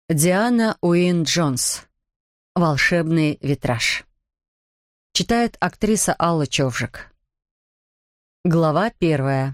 Диана Уин Джонс. «Волшебный витраж». Читает актриса Алла Човжик. Глава 1.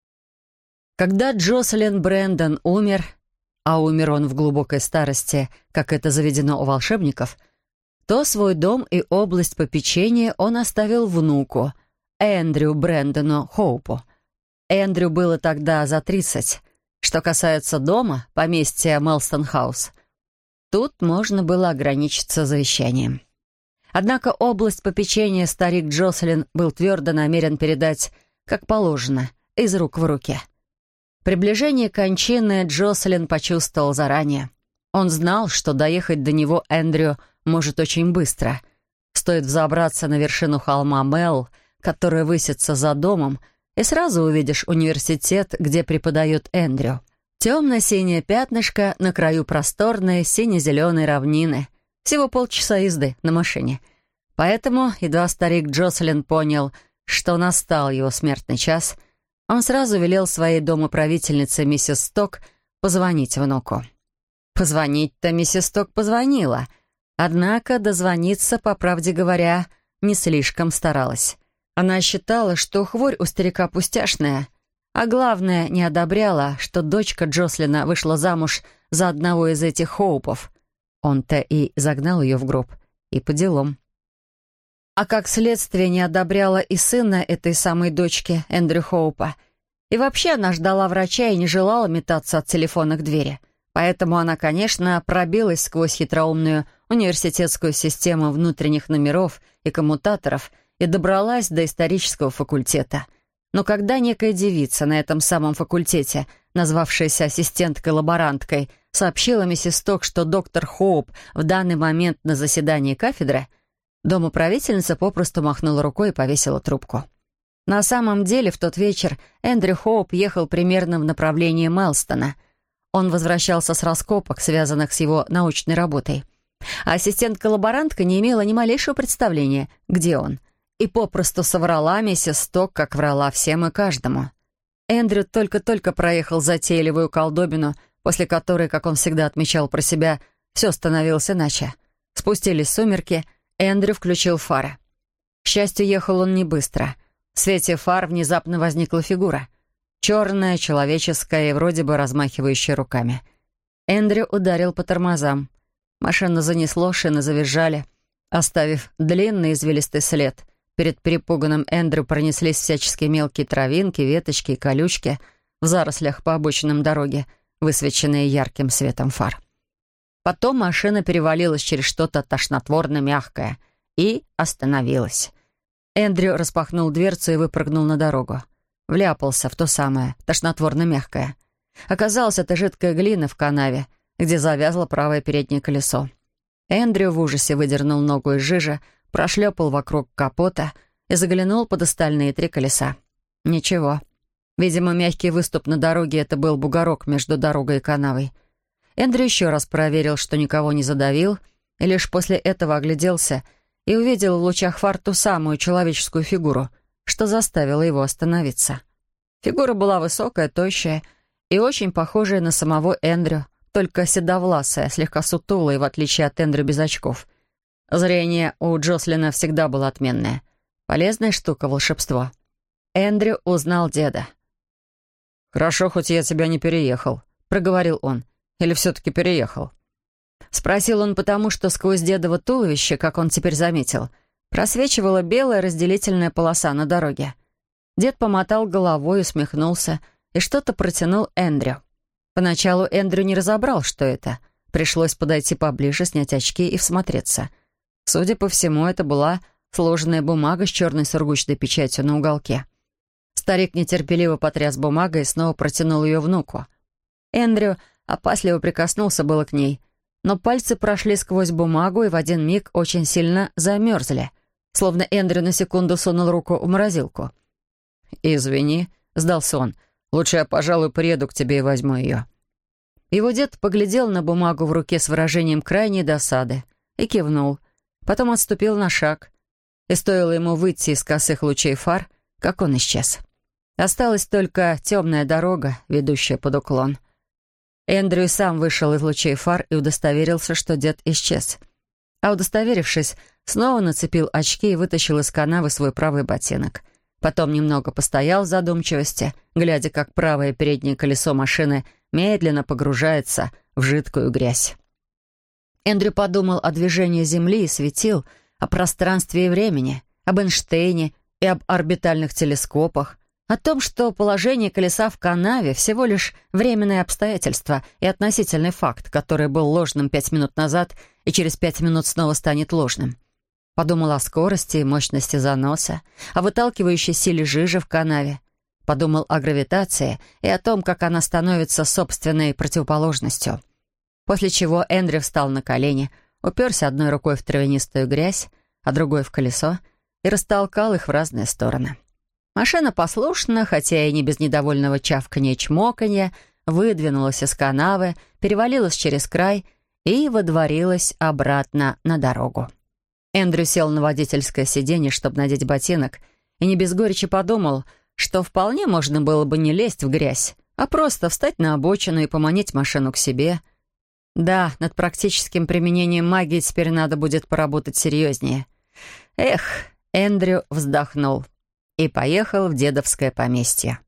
Когда Джослин Брэндон умер, а умер он в глубокой старости, как это заведено у волшебников, то свой дом и область попечения он оставил внуку, Эндрю Брэндону Хоупу. Эндрю было тогда за 30. Что касается дома, поместья Мелстон-хаус, тут можно было ограничиться завещанием. Однако область попечения старик Джослин был твердо намерен передать, как положено, из рук в руки. Приближение кончины Джослин почувствовал заранее. Он знал, что доехать до него Эндрю может очень быстро. Стоит взобраться на вершину холма Мел, которая высится за домом, и сразу увидишь университет, где преподает Эндрю. Темно-синее пятнышко на краю просторной сине-зеленой равнины. Всего полчаса езды на машине. Поэтому, едва старик Джослин понял, что настал его смертный час, он сразу велел своей домоправительнице миссис Сток позвонить внуку. Позвонить-то миссис Сток позвонила, однако дозвониться, по правде говоря, не слишком старалась. Она считала, что хворь у старика пустяшная, а главное, не одобряла, что дочка Джослина вышла замуж за одного из этих Хоупов. Он-то и загнал ее в гроб, и по делам. А как следствие не одобряла и сына этой самой дочки, Эндрю Хоупа. И вообще она ждала врача и не желала метаться от телефона к двери. Поэтому она, конечно, пробилась сквозь хитроумную университетскую систему внутренних номеров и коммутаторов и добралась до исторического факультета. Но когда некая девица на этом самом факультете, назвавшаяся ассистенткой-лаборанткой, сообщила миссис Сток, что доктор Хоуп в данный момент на заседании кафедры, домоправительница попросту махнула рукой и повесила трубку. На самом деле, в тот вечер Эндрю Хоуп ехал примерно в направлении Мелстона. Он возвращался с раскопок, связанных с его научной работой. А ассистентка-лаборантка не имела ни малейшего представления, где он, и попросту соврала миссис Сток, как врала всем и каждому. Эндрю только-только проехал затейливую колдобину, после которой, как он всегда отмечал про себя, все становилось иначе. Спустились сумерки, Эндрю включил фары. К счастью, ехал он не быстро. В свете фар внезапно возникла фигура. Черная, человеческая и вроде бы размахивающая руками. Эндрю ударил по тормозам. Машину занесло, шины завизжали, оставив длинный извилистый след. Перед перепуганным Эндрю пронеслись всяческие мелкие травинки, веточки и колючки в зарослях по обочинам дороги, высвеченные ярким светом фар. Потом машина перевалилась через что-то тошнотворно-мягкое и остановилась. Эндрю распахнул дверцу и выпрыгнул на дорогу. Вляпался в то самое тошнотворно-мягкое. Оказалось, это жидкая глина в канаве, где завязло правое переднее колесо. Эндрю в ужасе выдернул ногу из жижи, прошлепал вокруг капота и заглянул под остальные 3 колеса. Ничего. Видимо, мягкий выступ на дороге — это был бугорок между дорогой и канавой. Эндрю еще раз проверил, что никого не задавил, и лишь после этого огляделся и увидел в лучах фар ту самую человеческую фигуру, что заставило его остановиться. Фигура была высокая, тощая и очень похожая на самого Эндрю, только седовласая, слегка сутулая, в отличие от Эндрю без очков. Зрение у Джослина всегда было отменное. Полезная штука — волшебство. Эндрю узнал деда. «Хорошо, хоть я тебя не переехал», — проговорил он. «Или все-таки переехал?» Спросил он потому, что сквозь дедово туловище, как он теперь заметил, просвечивала белая разделительная полоса на дороге. Дед помотал головой, усмехнулся и что-то протянул Эндрю. Поначалу Эндрю не разобрал, что это. Пришлось подойти поближе, снять очки и всмотреться. Судя по всему, это была сложенная бумага с черной сургучной печатью на уголке. Старик нетерпеливо потряс бумагой и снова протянул ее внуку. Эндрю опасливо прикоснулся было к ней, но пальцы прошли сквозь бумагу и в один миг очень сильно замерзли, словно Эндрю на секунду сунул руку в морозилку. «Извини», — сдался он, — «лучше я, пожалуй, приеду к тебе и возьму ее». Его дед поглядел на бумагу в руке с выражением крайней досады и кивнул. Потом отступил на шаг, и стоило ему выйти из косых лучей фар, как он исчез. Осталась только темная дорога, ведущая под уклон. Эндрю сам вышел из лучей фар и удостоверился, что дед исчез. А удостоверившись, снова нацепил очки и вытащил из канавы свой правый ботинок. Потом немного постоял в задумчивости, глядя, как правое переднее колесо машины медленно погружается в жидкую грязь. Эндрю подумал о движении Земли и светил, о пространстве и времени, об Эйнштейне и об орбитальных телескопах, о том, что положение колеса в канаве всего лишь временное обстоятельство и относительный факт, который был ложным 5 минут назад и через 5 минут снова станет ложным. Подумал о скорости и мощности заноса, о выталкивающей силе жижи в канаве. Подумал о гравитации и о том, как она становится собственной противоположностью. После чего Эндрю встал на колени, уперся одной рукой в травянистую грязь, а другой в колесо и растолкал их в разные стороны. Машина послушно, хотя и не без недовольного чавканья и чмоканья, выдвинулась из канавы, перевалилась через край и водворилась обратно на дорогу. Эндрю сел на водительское сиденье, чтобы надеть ботинок, и не без горечи подумал, что вполне можно было бы не лезть в грязь, а просто встать на обочину и поманить машину к себе. Да, над практическим применением магии теперь надо будет поработать серьезнее. Эх, Эндрю вздохнул и поехал в дедовское поместье.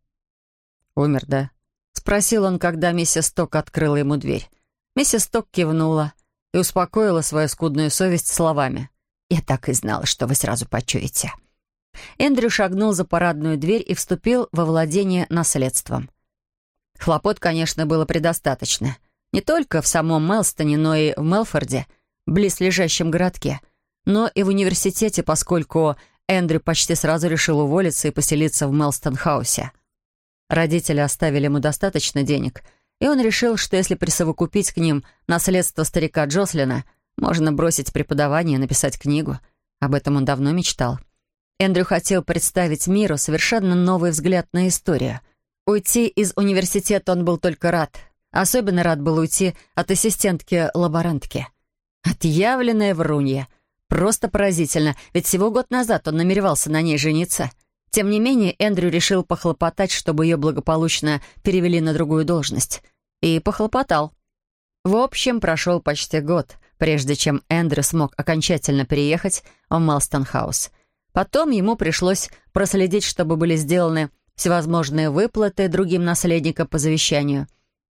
«Умер, да?» — спросил он, когда миссис Ток открыла ему дверь. Миссис Ток кивнула и успокоила свою скудную совесть словами: «Я так и знала, что вы сразу почуете». Эндрю шагнул за парадную дверь и вступил во владение наследством. Хлопот, конечно, было предостаточно. Не только в самом Мелстоне, но и в Мелфорде, близлежащем городке, но и в университете, поскольку Эндрю почти сразу решил уволиться и поселиться в Мелстон-хаусе. Родители оставили ему достаточно денег, и он решил, что если присовокупить к ним наследство старика Джослина, можно бросить преподавание и написать книгу. Об этом он давно мечтал. Эндрю хотел представить миру совершенно новый взгляд на историю. Уйти из университета он был только рад. Особенно рад был уйти от ассистентки-лаборантки. Отъявленная врунья. Просто поразительно, ведь всего год назад он намеревался на ней жениться. Тем не менее, Эндрю решил похлопотать, чтобы ее благополучно перевели на другую должность. И похлопотал. В общем, прошел почти год, прежде чем Эндрю смог окончательно переехать в Мелстон-хаус. Потом ему пришлось проследить, чтобы были сделаны всевозможные выплаты другим наследникам по завещанию.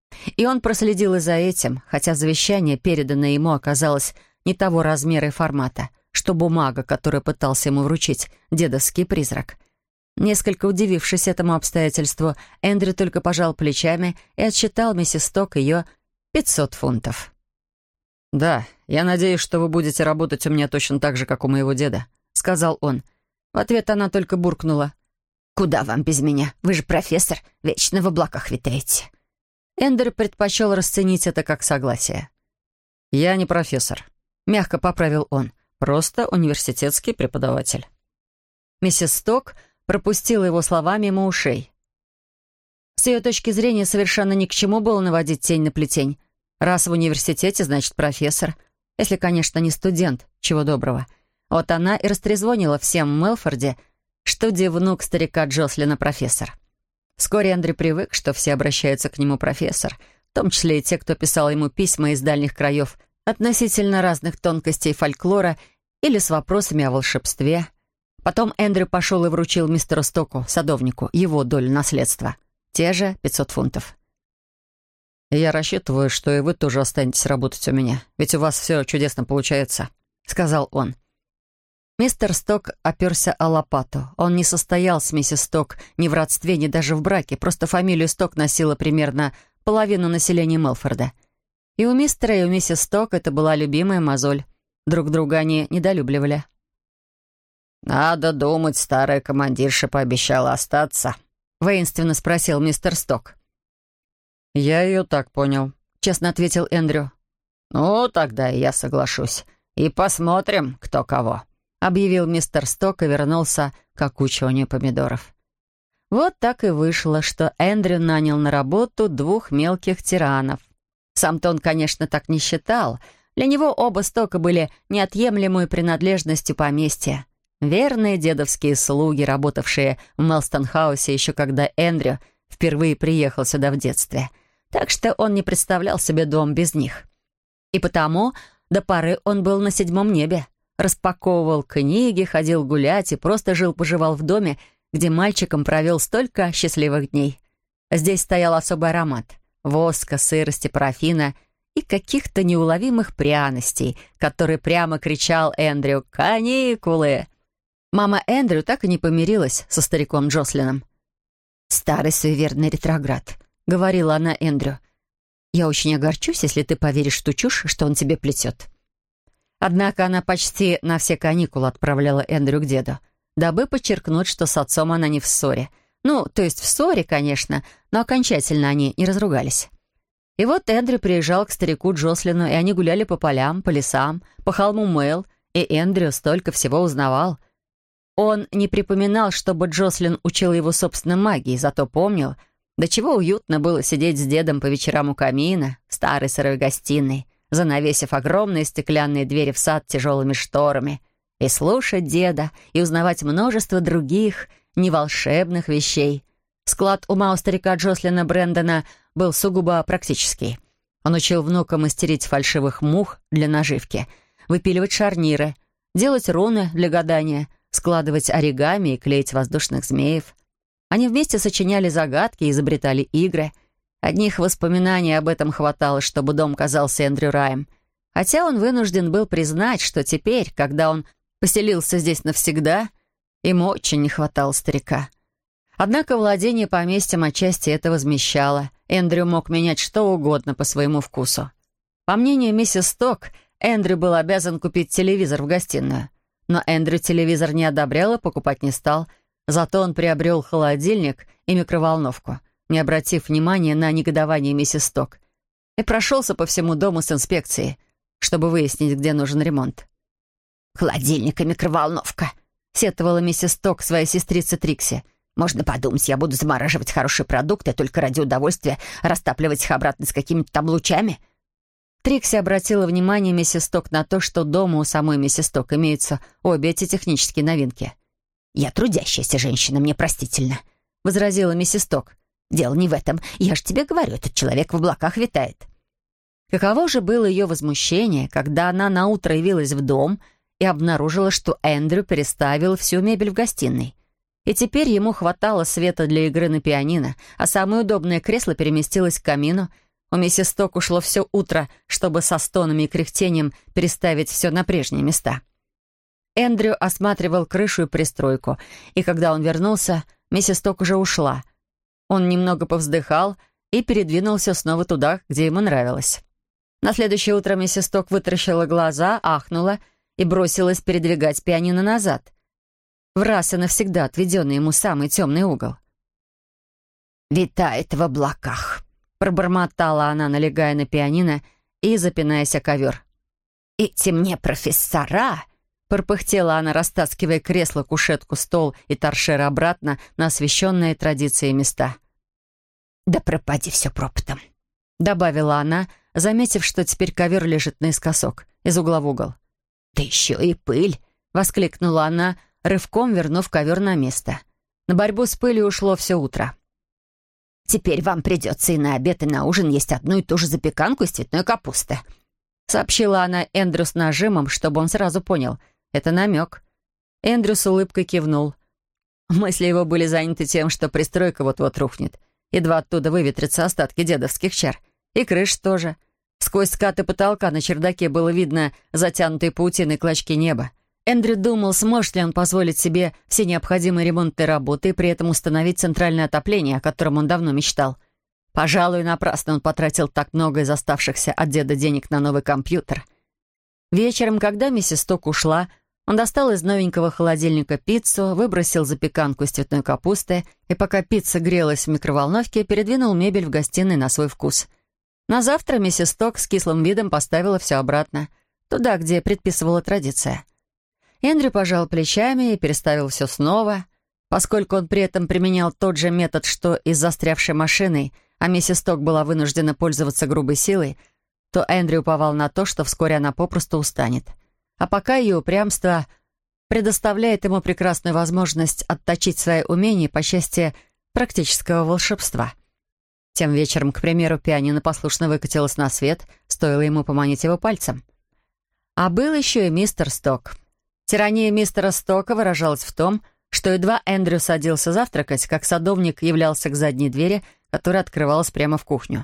И он проследил и за этим, хотя завещание, переданное ему, оказалось не того размера и формата, что бумага, которую пытался ему вручить дедовский призрак. Несколько удивившись этому обстоятельству, Эндрю только пожал плечами и отсчитал миссис Ток ее 500 фунтов. «Да, я надеюсь, что вы будете работать у меня точно так же, как у моего деда», — сказал он. В ответ она только буркнула: «Куда вам без меня? Вы же профессор, вечно в облаках витаете». Эндрю предпочел расценить это как согласие. «Я не профессор», — мягко поправил он, — «просто университетский преподаватель». Миссис Сток пропустила его слова мимо ушей. С ее точки зрения совершенно ни к чему было наводить тень на плетень. Раз в университете, значит профессор. Если, конечно, не студент, чего доброго. Вот она и растрезвонила всем в Мелфорде, что внук старика Джослина профессор. Вскоре Эндрю привык, что все обращаются к нему профессор, в том числе и те, кто писал ему письма из дальних краев относительно разных тонкостей фольклора или с вопросами о волшебстве. Потом Эндрю пошел и вручил мистеру Стоку, садовнику, его долю наследства. Те же 500 фунтов. «Я рассчитываю, что и вы тоже останетесь работать у меня, ведь у вас все чудесно получается», — сказал он. Мистер Сток оперся о лопату. Он не состоял с миссис Сток ни в родстве, ни даже в браке, просто фамилию Сток носила примерно половину населения Мелфорда. И у мистера, и у миссис Сток это была любимая мозоль. Друг друга они недолюбливали. «Надо думать, старая командирша пообещала остаться», — воинственно спросил мистер Сток. «Я ее так понял», — честно ответил Эндрю. «Ну, тогда и я соглашусь. И посмотрим, кто кого», — объявил мистер Сток и вернулся к окучиванию помидоров. Вот так и вышло, что Эндрю нанял на работу 2 мелких тиранов. Сам-то он, конечно, так не считал. Для него оба Стока были неотъемлемой принадлежностью поместья. Верные дедовские слуги, работавшие в Мелстон-хаусе еще когда Эндрю впервые приехал сюда в детстве. так что он не представлял себе дом без них. И потому до поры он был на 7-м небе, распаковывал книги, ходил гулять и просто жил-поживал в доме, где мальчиком провел столько счастливых дней. Здесь стоял особый аромат — воска, сырости, парафина и каких-то неуловимых пряностей, который прямо кричал Эндрю: «Каникулы!». Мама Эндрю так и не помирилась со стариком Джослином. «Старый суеверный ретроград», — говорила она Эндрю. «Я очень огорчусь, если ты поверишь в ту чушь, что он тебе плетет». Однако она почти на все каникулы отправляла Эндрю к деду, дабы подчеркнуть, что с отцом она не в ссоре. Ну, то есть в ссоре, конечно, но окончательно они не разругались. И вот Эндрю приезжал к старику Джослину, и они гуляли по полям, по лесам, по холму Мэйл, и Эндрю столько всего узнавал. Он не припоминал, чтобы Джослин учил его собственной магии, зато помнил, до чего уютно было сидеть с дедом по вечерам у камина, в старой сырой гостиной, занавесив огромные стеклянные двери в сад тяжелыми шторами, и слушать деда, и узнавать множество других, неволшебных вещей. Склад ума у старика Джослина Брэндона был сугубо практический. Он учил внука мастерить фальшивых мух для наживки, выпиливать шарниры, делать руны для гадания, складывать оригами и клеить воздушных змеев. Они вместе сочиняли загадки и изобретали игры. Одних воспоминаний об этом хватало, чтобы дом казался Эндрю раем. Хотя он вынужден был признать, что теперь, когда он поселился здесь навсегда, ему очень не хватало старика. Однако владение поместьем отчасти это возмещало. Эндрю мог менять что угодно по своему вкусу. По мнению миссис Сток, Эндрю был обязан купить телевизор в гостиную. Но Эндрю телевизор не одобрял и покупать не стал. Зато он приобрел холодильник и микроволновку, не обратив внимания на негодование миссис Сток, и прошелся по всему дому с инспекцией, чтобы выяснить, где нужен ремонт. «Холодильник и микроволновка», — сетовала миссис Сток своей сестрице Трикси. «Можно подумать, я буду замораживать хорошие продукты только ради удовольствия растапливать их обратно с какими-то там лучами». Трикси обратила внимание миссис Сток на то, что дома у самой миссис Сток имеются обе эти технические новинки. «Я трудящаяся женщина, мне простительно», — возразила миссис Сток. «Дело не в этом. Я же тебе говорю, этот человек в облаках витает». Каково же было ее возмущение, когда она наутро явилась в дом и обнаружила, что Эндрю переставил всю мебель в гостиной. И теперь ему хватало света для игры на пианино, а самое удобное кресло переместилось к камину. У миссис Сток ушло все утро, чтобы со стонами и кряхтением переставить все на прежние места. Эндрю осматривал крышу и пристройку, и когда он вернулся, миссис Сток уже ушла. Он немного повздыхал и передвинулся снова туда, где ему нравилось. На следующее утро миссис Сток вытаращила глаза, ахнула и бросилась передвигать пианино назад, в раз и навсегда отведенный ему самый темный угол. «Витает в облаках», — пробормотала она, налегая на пианино и запинаясь о ковер. «Эти мне профессора», — пропыхтела она, растаскивая кресло, кушетку, стол и торшер обратно на освященные традиции места. «Да пропади все пропотом», — добавила она, заметив, что теперь ковер лежит наискосок, из угла в угол. «Да еще и пыль», — воскликнула она, рывком вернув ковер на место. На борьбу с пылью ушло все утро. «Теперь вам придется и на обед, и на ужин есть одну и ту же запеканку из цветной капусты», — сообщила она Эндрю с нажимом, чтобы он сразу понял. Это намек. Эндрю с улыбкой кивнул. Мысли его были заняты тем, что пристройка вот-вот рухнет. Едва оттуда выветрятся остатки дедовских чар. И крыш тоже. Сквозь скаты потолка на чердаке было видно затянутые паутиной клочки неба. Эндрю думал, сможет ли он позволить себе все необходимые ремонтные работы и при этом установить центральное отопление, о котором он давно мечтал. Пожалуй, напрасно он потратил так много из оставшихся от деда денег на новый компьютер. Вечером, когда миссис Сток ушла, он достал из новенького холодильника пиццу, выбросил запеканку из цветной капусты и, пока пицца грелась в микроволновке, передвинул мебель в гостиной на свой вкус. На завтра миссис Сток с кислым видом поставила все обратно, туда, где предписывала традиция. Эндрю пожал плечами и переставил все снова. Поскольку он при этом применял тот же метод, что и с застрявшей машиной, а миссис Сток была вынуждена пользоваться грубой силой, то Эндрю уповал на то, что вскоре она попросту устанет. А пока ее упрямство предоставляет ему прекрасную возможность отточить свои умения по части практического волшебства. Тем вечером, к примеру, пианино послушно выкатилось на свет, стоило ему поманить его пальцем. А был еще и мистер Сток. Тирания мистера Стока выражалась в том, что едва Эндрю садился завтракать, как садовник являлся к задней двери, которая открывалась прямо в кухню.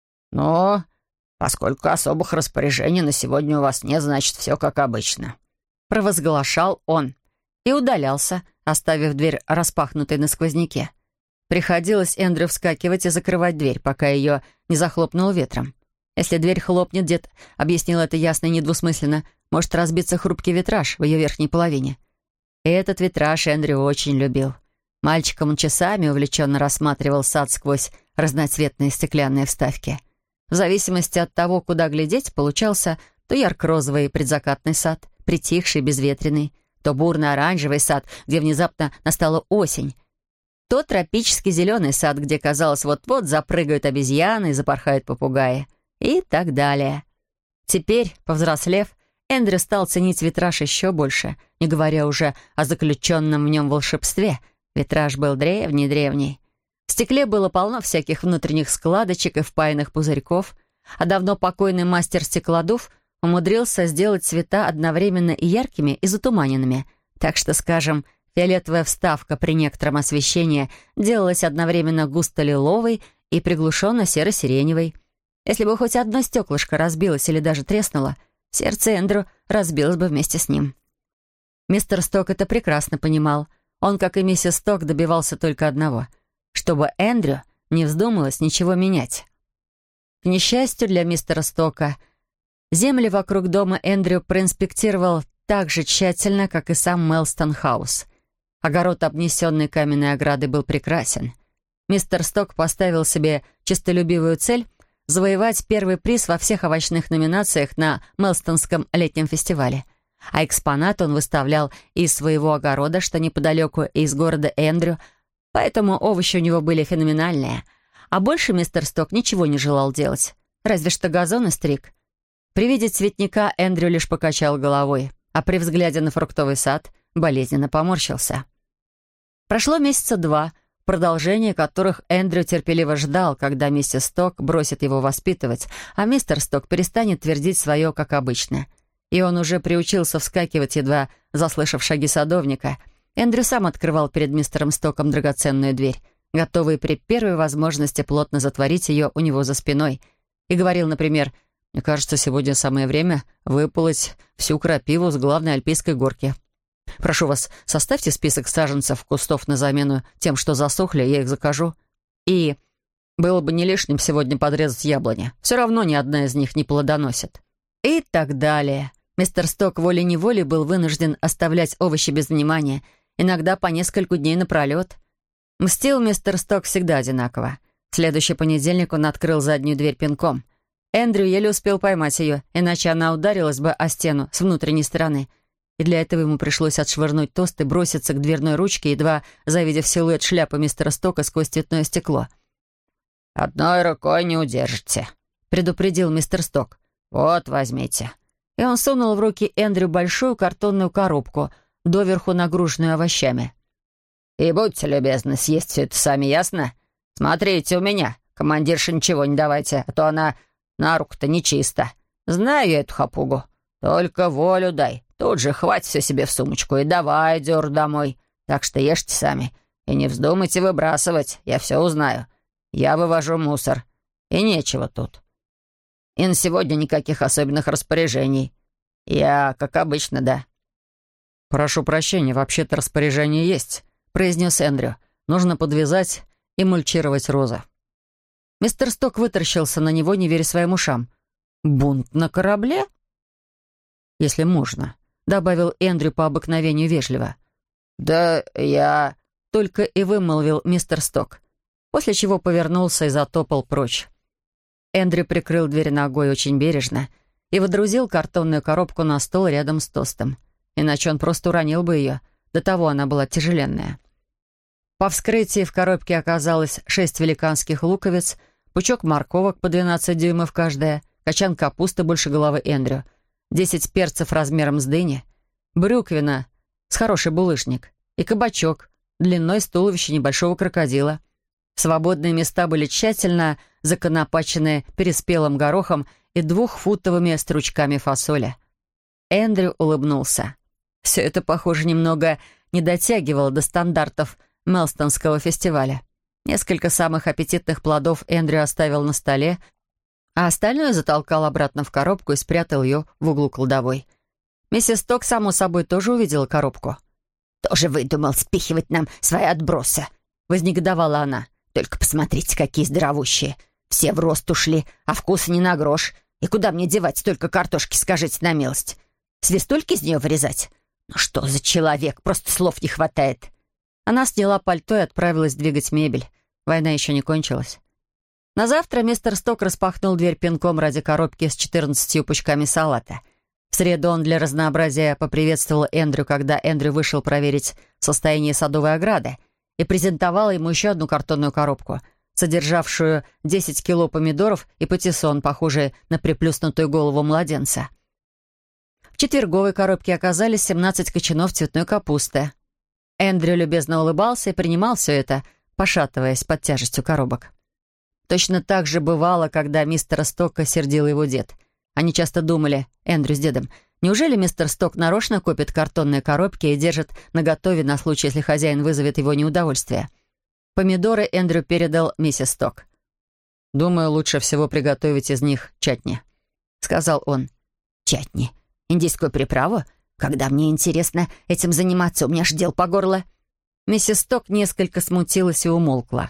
«Но, поскольку особых распоряжений на сегодня у вас нет, значит, все как обычно», — провозглашал он и удалялся, оставив дверь распахнутой на сквозняке. Приходилось Эндрю вскакивать и закрывать дверь, пока ее не захлопнуло ветром. Если дверь хлопнет, дед объяснил это ясно и недвусмысленно, может разбиться хрупкий витраж в ее верхней половине. И этот витраж Эндрю очень любил. Мальчиком он часами увлеченно рассматривал сад сквозь разноцветные стеклянные вставки. В зависимости от того, куда глядеть, получался то ярко-розовый предзакатный сад, притихший, безветренный, то бурно-оранжевый сад, где внезапно настала осень, то тропический зеленый сад, где, казалось, вот-вот запрыгают обезьяны и запорхают попугаи, и так далее. Теперь, повзрослев, Эндрю стал ценить витраж еще больше, не говоря уже о заключенном в нем волшебстве. Витраж был древний-древний. В стекле было полно всяких внутренних складочек и впаянных пузырьков, а давно покойный мастер-стеклодув умудрился сделать цвета одновременно и яркими, и затуманенными, так что, скажем, фиолетовая вставка при некотором освещении делалась одновременно густо-лиловой и приглушенно серо-сиреневой. Если бы хоть одно стеклышко разбилось или даже треснуло, сердце Эндрю разбилось бы вместе с ним. Мистер Сток это прекрасно понимал. Он, как и миссис Сток, добивался только одного — чтобы Эндрю не вздумалось ничего менять. К несчастью для мистера Стока, земли вокруг дома Эндрю проинспектировал так же тщательно, как и сам Мелстон-хаус. Огород, обнесенный каменной оградой, был прекрасен. Мистер Сток поставил себе честолюбивую цель завоевать первый приз во всех овощных номинациях на Мелстонском летнем фестивале. А экспонат он выставлял из своего огорода, что неподалеку, из города Эндрю, поэтому овощи у него были феноменальные. А больше мистер Сток ничего не желал делать, разве что газон и стриг. При виде цветника Эндрю лишь покачал головой, а при взгляде на фруктовый сад болезненно поморщился. Прошло месяца 2, продолжение которых Эндрю терпеливо ждал, когда миссис Сток бросит его воспитывать, а мистер Сток перестанет твердить свое, как обычно. И он уже приучился вскакивать, едва заслышав шаги садовника. Эндрю сам открывал перед мистером Стоком драгоценную дверь, готовый при первой возможности плотно затворить ее у него за спиной, и говорил, например: «Мне кажется, сегодня самое время выполоть всю крапиву с главной альпийской горки. Прошу вас, составьте список саженцев кустов на замену тем, что засохли, я их закажу. И было бы не лишним сегодня подрезать яблони. Все равно ни одна из них не плодоносит». И так далее. Мистер Сток волей-неволей был вынужден оставлять овощи без внимания, иногда по несколько дней напролет. Мстил мистер Сток всегда одинаково. В следующий понедельник он открыл заднюю дверь пинком. Эндрю еле успел поймать ее, иначе она ударилась бы о стену с внутренней стороны. И для этого ему пришлось отшвырнуть тост и броситься к дверной ручке, едва завидев силуэт шляпы мистера Стока сквозь цветное стекло. «Одной рукой не удержите», — предупредил мистер Сток. «Вот, возьмите». И он сунул в руки Эндрю большую картонную коробку, доверху нагруженную овощами. «И будьте любезны съесть все это сами, ясно? Смотрите у меня, командирше ничего не давайте, а то она на руку-то нечисто. Знаю я эту хапугу. Только волю дай. Тут же хватит все себе в сумочку и давай дёр домой. Так что ешьте сами. И не вздумайте выбрасывать, я все узнаю. Я вывожу мусор. И нечего тут. И на сегодня никаких особенных распоряжений. Я, как обычно, да». «Прошу прощения, вообще-то распоряжение есть», — произнес Эндрю. «Нужно подвязать и мульчировать розы». Мистер Сток вытаращился на него, не веря своим ушам. «Бунт на корабле?» «Если можно», — добавил Эндрю по обыкновению вежливо. «Да я...» — только и вымолвил мистер Сток, после чего повернулся и затопал прочь. Эндрю прикрыл дверь ногой очень бережно и водрузил картонную коробку на стол рядом с тостом. Иначе он просто уронил бы ее, до того она была тяжеленная. По вскрытии в коробке оказалось 6 великанских луковиц, пучок морковок по 12 дюймов каждая, качан капусты больше головы Эндрю, 10 перцев размером с дыни, брюквина с хороший булыжник и кабачок длиной с туловища небольшого крокодила. Свободные места были тщательно законопачены переспелым горохом и 2-футовыми стручками фасоли. Эндрю улыбнулся. Все это, похоже, немного не дотягивало до стандартов Мелстонского фестиваля. Несколько самых аппетитных плодов Эндрю оставил на столе, а остальное затолкал обратно в коробку и спрятал ее в углу кладовой. Миссис Сток, само собой, тоже увидела коробку. «Тоже выдумал спихивать нам свои отбросы», — вознегодовала она. «Только посмотрите, какие здоровущие. Все в рост ушли, а вкуса не на грош. И куда мне девать столько картошки, скажите на милость? Свистульки из нее вырезать? Ну что за человек, просто слов не хватает». Она сняла пальто и отправилась двигать мебель. Война еще не кончилась. На завтра мистер Сток распахнул дверь пинком ради коробки с 14 пучками салата. В среду он для разнообразия поприветствовал Эндрю, когда Эндрю вышел проверить состояние садовой ограды, и презентовал ему еще одну картонную коробку, содержавшую 10 кило помидоров и патиссон, похожий на приплюснутую голову младенца. В четверговой коробке оказались 17 кочанов цветной капусты. Эндрю любезно улыбался и принимал все это, пошатываясь под тяжестью коробок. Точно так же бывало, когда мистера Стока сердил его дед. Они часто думали, Эндрю с дедом, неужели мистер Сток нарочно копит картонные коробки и держит наготове на случай, если хозяин вызовет его неудовольствие. Помидоры Эндрю передал миссис Сток. «Думаю, лучше всего приготовить из них чатни», — сказал он. «Чатни? Индийскую приправу? Когда мне интересно этим заниматься, у меня ж дел по горло». Миссис Сток несколько смутилась и умолкла.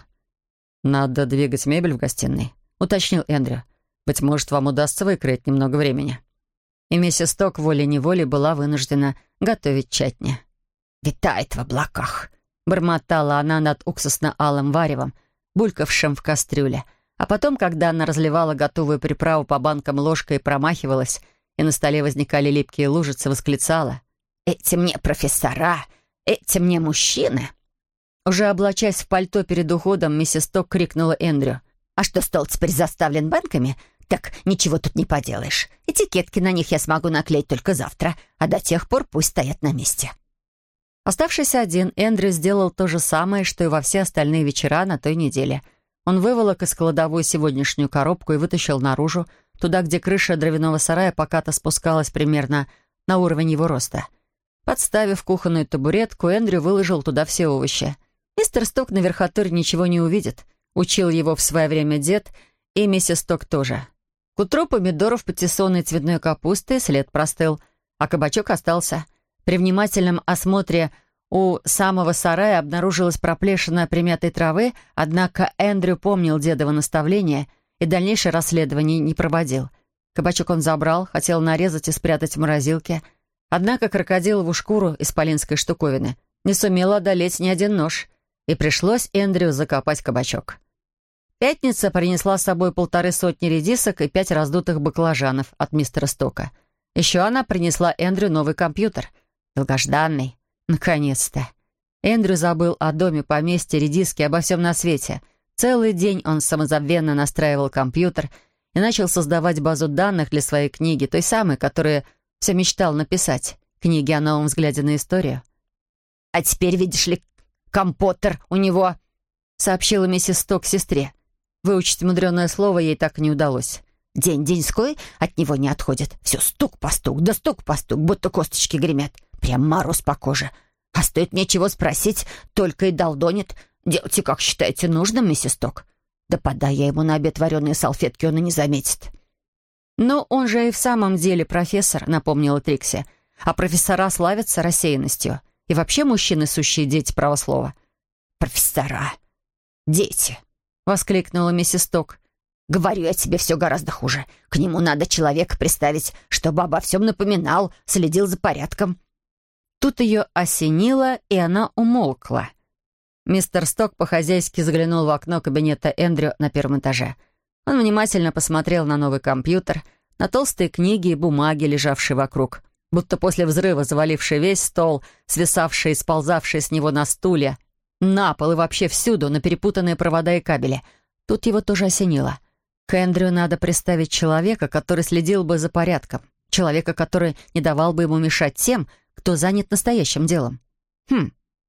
«Надо двигать мебель в гостиной», — уточнил Эндрю. «Быть может, вам удастся выкроить немного времени». И миссис Сток волей-неволей была вынуждена готовить чатни. «Витает в облаках», — бормотала она над уксусно-алым варевом, булькавшим в кастрюле. А потом, когда она разливала готовую приправу по банкам ложкой и промахивалась, и на столе возникали липкие лужицы, восклицала: «Эти мне профессора, эти мне мужчины». Уже облачаясь в пальто перед уходом, миссис Сток крикнула Эндрю: «А что, стол теперь заставлен банками? Так ничего тут не поделаешь. Этикетки на них я смогу наклеить только завтра, а до тех пор пусть стоят на месте». Оставшись один, Эндрю сделал то же самое, что и во все остальные вечера на той неделе. Он выволок из кладовой сегодняшнюю коробку и вытащил наружу, туда, где крыша дровяного сарая покато спускалась примерно на уровень его роста. Подставив кухонную табуретку, Эндрю выложил туда все овощи. Мистер Сток на верхотуре ничего не увидит. Учил его в свое время дед, и миссис Сток тоже. К утру помидоров, патиссона и цветной капусты след простыл, а кабачок остался. При внимательном осмотре у самого сарая обнаружилась проплешина примятой травы, однако Эндрю помнил дедово наставление и дальнейшее расследование не проводил. Кабачок он забрал, хотел нарезать и спрятать в морозилке, однако крокодилову шкуру исполинской штуковины не сумел одолеть ни один нож, и пришлось Эндрю закопать кабачок. Пятница принесла с собой 150 редисок и 5 раздутых баклажанов от мистера Стока. Еще она принесла Эндрю новый компьютер. Долгожданный. Наконец-то. Эндрю забыл о доме, поместье, редиске, обо всем на свете. Целый день он самозабвенно настраивал компьютер и начал создавать базу данных для своей книги, той самой, которую все мечтал написать. Книги о новом взгляде на историю. «А теперь, видишь ли, компотер у него», — сообщила миссис Сток сестре. Выучить мудреное слово ей так и не удалось. «День-деньской от него не отходит. Все стук по стук, да стук по стук, будто косточки гремят. Прям мороз по коже. А стоит мне чего спросить, только и долдонит. Делайте, как считаете нужным, миссис Сток. Да подай я ему на обед вареные салфетки, он и не заметит». «Но он же и в самом деле профессор», — напомнила Трикси. «А профессора славятся рассеянностью. И вообще мужчины — сущие дети правослова». «Профессора! Дети!» — воскликнула миссис Сток. «Говорю я тебе, все гораздо хуже. К нему надо человека приставить, чтобы обо всем напоминал, следил за порядком». Тут ее осенило, и она умолкла. Мистер Сток по-хозяйски заглянул в окно кабинета Эндрю на первом этаже. Он внимательно посмотрел на новый компьютер, на толстые книги и бумаги, лежавшие вокруг, будто после взрыва заваливший весь стол, свисавший и сползавший с него на стулья, на пол и вообще всюду, на перепутанные провода и кабели. Тут его тоже осенило. К Эндрю надо представить человека, который следил бы за порядком, человека, который не давал бы ему мешать тем, кто занят настоящим делом.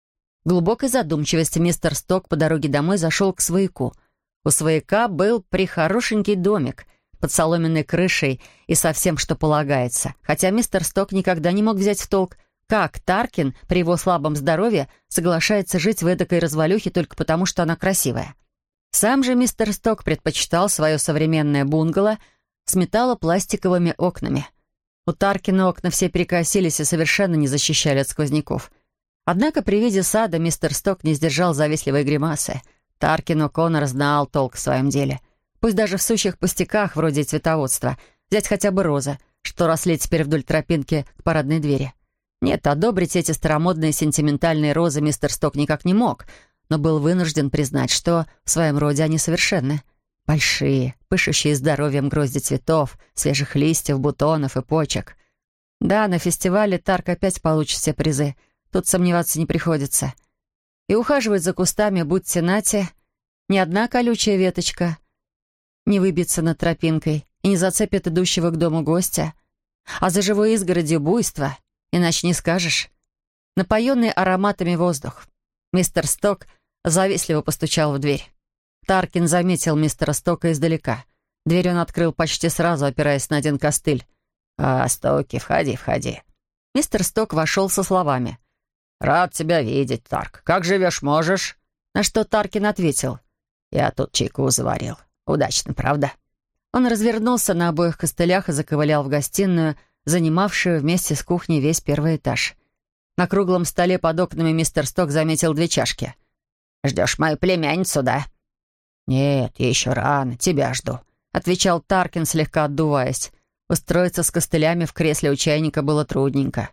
В глубокой задумчивости мистер Сток по дороге домой зашел к свояку. У свояка был прихорошенький домик под соломенной крышей и со всем, что полагается, хотя мистер Сток никогда не мог взять в толк, как Таркин при его слабом здоровье соглашается жить в эдакой развалюхе только потому, что она красивая. Сам же мистер Сток предпочитал свое современное бунгало с металлопластиковыми окнами. У Таркина окна все перекосились и совершенно не защищали от сквозняков. Однако при виде сада мистер Сток не сдержал завистливой гримасы. Таркин О'Коннор знал толк в своем деле. Пусть даже в сущих пустяках, вроде цветоводства, взять хотя бы розы, что росли теперь вдоль тропинки к парадной двери. Нет, одобрить эти старомодные сентиментальные розы мистер Сток никак не мог, но был вынужден признать, что в своем роде они совершенны. Большие, пышущие здоровьем грозди цветов, свежих листьев, бутонов и почек. Да, на фестивале Тарк опять получит все призы. Тут сомневаться не приходится. И ухаживать за кустами, будьте нате, ни одна колючая веточка не выбьется над тропинкой и не зацепит идущего к дому гостя. А за живой изгородью буйство, иначе не скажешь. Напоенный ароматами воздух. Мистер Сток завистливо постучал в дверь. Таркин заметил мистера Стока издалека. Дверь он открыл почти сразу, опираясь на один костыль. «Стоки, входи, входи». Мистер Сток вошел со словами: «Рад тебя видеть, Тарк. Как живешь, можешь?» На что Таркин ответил: «Я тут чайку заварил. Удачно, правда?» Он развернулся на обоих костылях и заковылял в гостиную, занимавшую вместе с кухней весь первый этаж. На круглом столе под окнами мистер Сток заметил 2 чашки. «Ждешь мою племянницу, да?» «Нет, ей еще рано, тебя жду», — отвечал Таркин, слегка отдуваясь. Устроиться с костылями в кресле у чайника было трудненько.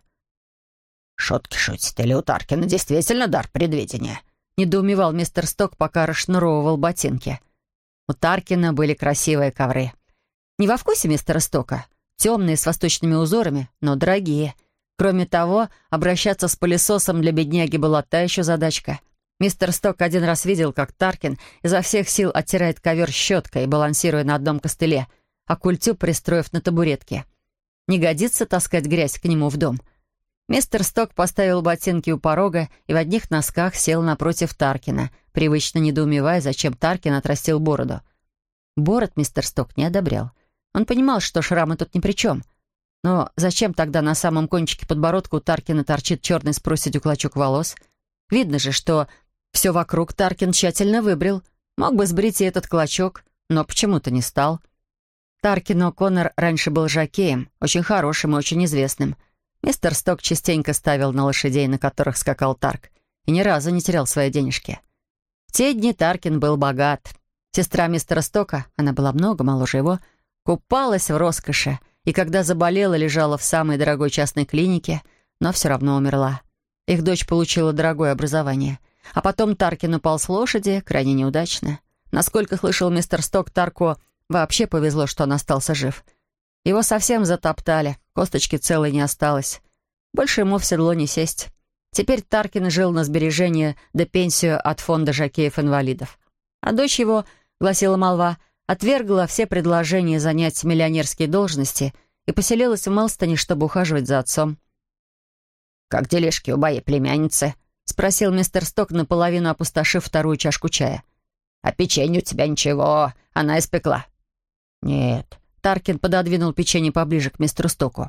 «Шутки шутит, или у Таркина действительно дар предвидения?» — недоумевал мистер Сток, пока расшнуровывал ботинки. У Таркина были красивые ковры. Не во вкусе мистера Стока. Темные, с восточными узорами, но дорогие. Кроме того, обращаться с пылесосом для бедняги была та еще задачка. Мистер Сток один раз видел, как Таркин изо всех сил оттирает ковер щеткой, балансируя на одном костыле, а культю пристроив на табуретке. Не годится таскать грязь к нему в дом. Мистер Сток поставил ботинки у порога и в одних носках сел напротив Таркина, привычно недоумевая, зачем Таркин отрастил бороду. Бород мистер Сток не одобрял. Он понимал, что шрамы тут ни при чем. Но зачем тогда на самом кончике подбородка у Таркина торчит черный с проседью клочок волос? Видно же, что все вокруг Таркин тщательно выбрил. Мог бы сбрить и этот клочок, но почему-то не стал. Таркин О'Коннор раньше был жокеем, очень хорошим и очень известным. Мистер Сток частенько ставил на лошадей, на которых скакал Тарк, и ни разу не терял свои денежки. В те дни Таркин был богат. Сестра мистера Стока, она была много моложе его, купалась в роскоши, и когда заболела, лежала в самой дорогой частной клинике, но все равно умерла. Их дочь получила дорогое образование. А потом Таркин упал с лошади, крайне неудачно. Насколько слышал мистер Сток, Тарку вообще повезло, что он остался жив. Его совсем затоптали, косточки целой не осталось. Больше ему в седло не сесть. Теперь Таркин жил на сбережения да пенсию от фонда жокеев-инвалидов. А дочь его, гласила молва, отвергла все предложения занять миллионерские должности и поселилась в Мелстоне, чтобы ухаживать за отцом. «Как делишки у моей племянницы?» — спросил мистер Сток, наполовину опустошив вторую чашку чая. «А печенье у тебя ничего, она испекла». «Нет». Таркин пододвинул печенье поближе к мистеру Стоку.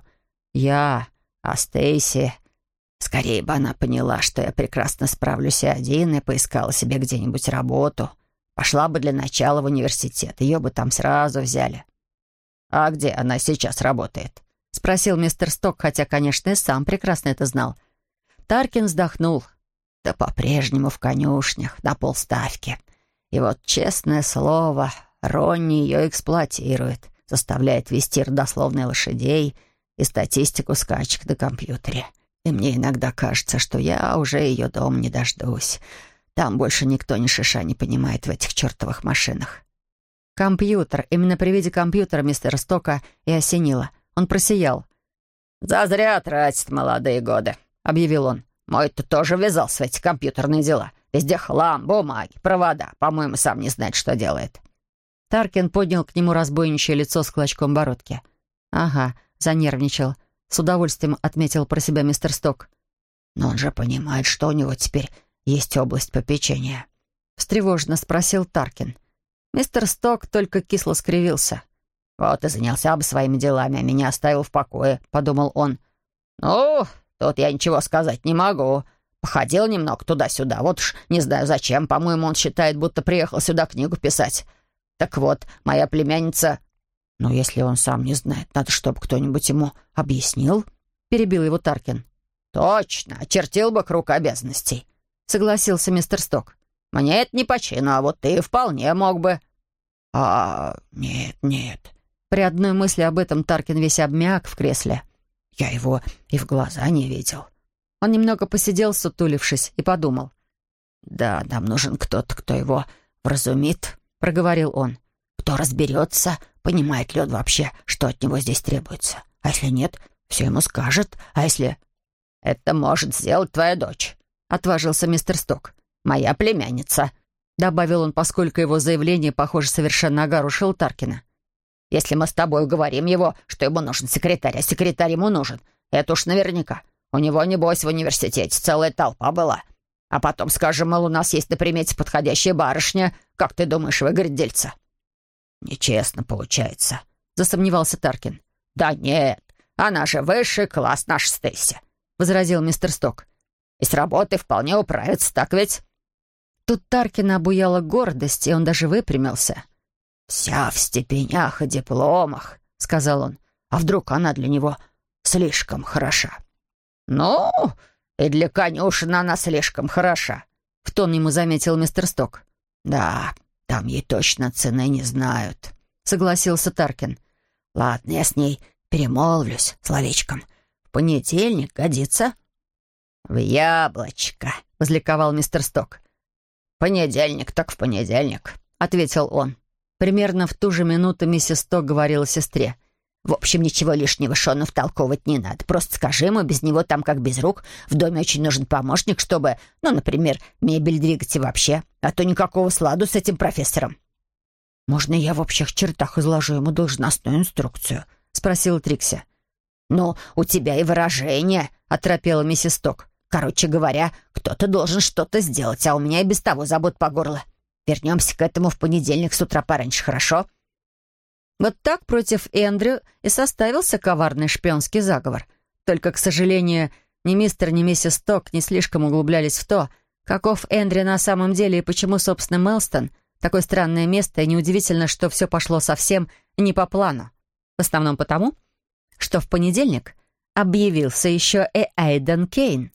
А Стейси... Скорее бы она поняла, что я прекрасно справлюсь и один, и поискала себе где-нибудь работу. Пошла бы для начала в университет, ее бы там сразу взяли». «А где она сейчас работает?» — спросил мистер Сток, хотя, конечно, и сам прекрасно это знал. Таркин вздохнул. «Да по-прежнему в конюшнях, на полставки. И вот, честное слово, Ронни ее эксплуатирует, заставляет вести родословные лошадей и статистику скачек на компьютере. И мне иногда кажется, что я уже ее дома не дождусь. Там больше никто ни шиша не понимает в этих чертовых машинах». Компьютер. Именно при виде компьютера мистера Стока и осенило. Он просиял. «Зазря тратит молодые годы», — объявил он. «Мой-то тоже ввязался в эти компьютерные дела. Везде хлам, бумаги, провода. По-моему, сам не знает, что делает». Таркин поднял к нему разбойничье лицо с клочком бородки. «Ага, занервничал», — с удовольствием отметил про себя мистер Сток. «Но он же понимает, что у него теперь есть область попечения?» — встревоженно спросил Таркин. Мистер Сток только кисло скривился. «Вот и занялся бы своими делами, а меня оставил в покое», — подумал он. «Ну, тут я ничего сказать не могу. Походил немного туда-сюда. Вот уж не знаю зачем. По-моему, он считает, будто приехал сюда книгу писать. Так вот, моя племянница...» «Ну, если он сам не знает, надо, чтобы кто-нибудь ему объяснил», — перебил его Таркин. «Точно, очертил бы круг обязанностей», — согласился мистер Сток. «Мне это не по чину, а вот ты вполне мог бы». Нет. При одной мысли об этом Таркин весь обмяк в кресле. Я его и в глаза не видел». Он немного посидел, сутулившись, и подумал. «Да, нам нужен кто-то, кто его вразумит», — проговорил он. «Кто разберется, понимает ли он вообще, что от него здесь требуется. А если нет, все ему скажет. А если...» «Это может сделать твоя дочь», — отважился мистер Сток. «Моя племянница», — добавил он, поскольку его заявление, похоже, совершенно огорошило Таркина. «Если мы с тобой уговорим его, что ему нужен секретарь, а секретарь ему нужен, это уж наверняка. У него, небось, в университете целая толпа была. А потом скажем, мол, у нас есть на примете подходящая барышня. Как ты думаешь, выгорит дельца?» «Нечестно получается», — засомневался Таркин. «Да нет, она же высший класс, наша Стейси», — возразил мистер Сток. «И с работой вполне управится, так ведь?» Тут Таркина обуяла гордость, и он даже выпрямился. «Вся в степенях и дипломах», — сказал он. «А вдруг она для него слишком хороша?» «Ну, и для конюшен она слишком хороша», — в тон ему заметил мистер Сток. «Да, там ей точно цены не знают», — согласился Таркин. «Ладно, я с ней перемолвлюсь словечком. В понедельник годится?» «В яблочко», — возликовал мистер Сток. «Понедельник так в понедельник», — ответил он. Примерно в ту же минуту миссис Сток говорила сестре. «В общем, ничего лишнего Шону втолковывать не надо. Просто скажи ему, без него там как без рук. В доме очень нужен помощник, чтобы, ну, например, мебель двигать и вообще. А то никакого сладу с этим профессором». «Можно я в общих чертах изложу ему должностную инструкцию?» — спросила Трикси. «Ну, у тебя и выражение», — оторопела миссис Сток. «Короче говоря, кто-то должен что-то сделать, а у меня и без того забот по горло. Вернемся к этому в понедельник с утра пораньше, хорошо?» Вот так против Эндрю и составился коварный шпионский заговор. Только, к сожалению, ни мистер, ни миссис Сток не слишком углублялись в то, каков Эндрю на самом деле и почему, собственно, Мелстон — такое странное место, и неудивительно, что все пошло совсем не по плану. В основном потому, что в понедельник объявился еще и Эйден Кейн.